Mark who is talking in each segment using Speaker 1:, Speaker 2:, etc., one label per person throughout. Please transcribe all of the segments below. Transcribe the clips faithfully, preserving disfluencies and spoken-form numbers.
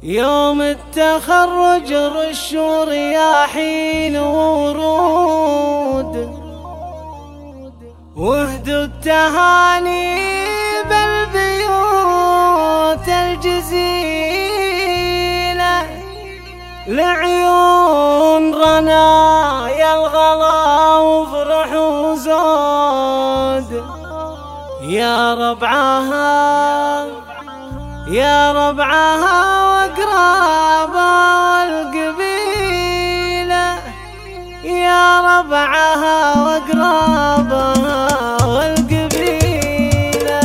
Speaker 1: يوم التخرج رش رياحين وورود، واهدوا التهاني بالبيوت الجزيلة لعيون رنايا الغلا وفرح وزود. يا ربعها يا ربعها وقرابها والقبيلة، يا ربعها وقرابها والقبيلة.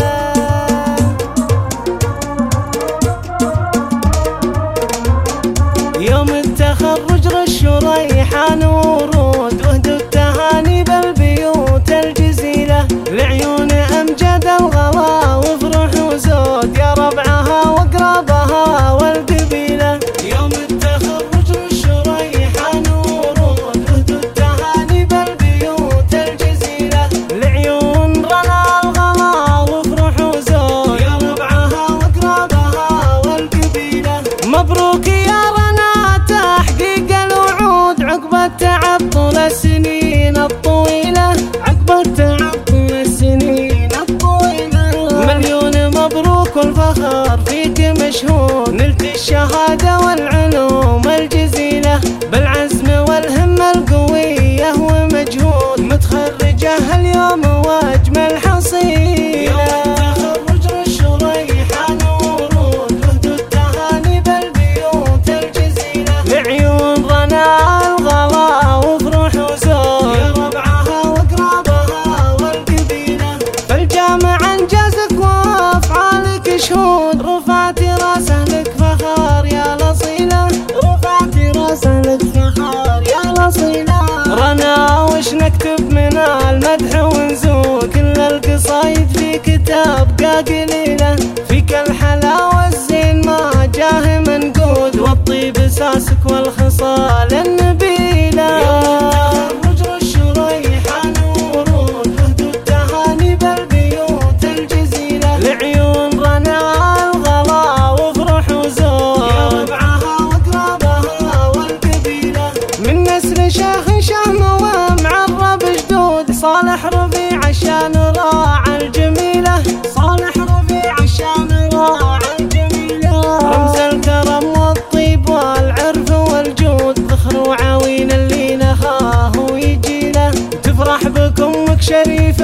Speaker 1: يوم التخرج رشوا ريحان ورود، واهدوا التهاني بالبيوت الجزيلة لعيون أمجد الغلا وفرح وزود. يا ربعها وقرابها والقبيلة. يوم التخرج رشوا ريحان ورود، واهدوا التهاني بالبيوت الجزيلة لعيون رنا الغلا وفرح وزود. يا ربعها وقرابها والقبيلة. مبروك يا رنا تحقيق الوعود، عقب التعب طول السنين الطويلة، عقب التعب طول السنين الطويلة. مليون مبروك والفخر فيك مشهود، نلت الشهادة والعلوم الجزيلة بالعزم والهمة القوية ومجهود، متخرجة اليوم واجمل حصيلة. يوم التخرج رشوا ريحان ورود، واهدوا التهاني بالبيوت الجزيلة لعيون رنا الغلا وفرح وزود. يا ربعها وقرابها والقبيلة. فالجامعة انجازك وافعالك شهود، رفعت راسه لك فخار يا الاصيلة، رفعت راسه لك فخار يا الاصيلة. رنا وش نكتب من المدح ونزود، كل القصايد في كتاب قليلة، فيك الحلاوة الزين ما جاه منقود، والطيب اساسك والخصال النبيلة. يوم التخرج رشوا ريحان ورود، واهدوا التهاني بالبيوت الجزيلة لعيون رنا الغلا وفرح وزود. يا ربعها وقرابها والقبيلة. من نسل شيخ شهم ومعرب جدود، صالح ربيع عشان راعى الجميلة، صالح ربيع عشان راعى الجميلة. رمز الكرم والطيب والعرف والجود، ذخر وعوين اللي نخاه ويجيله، تفرح بك امك شريف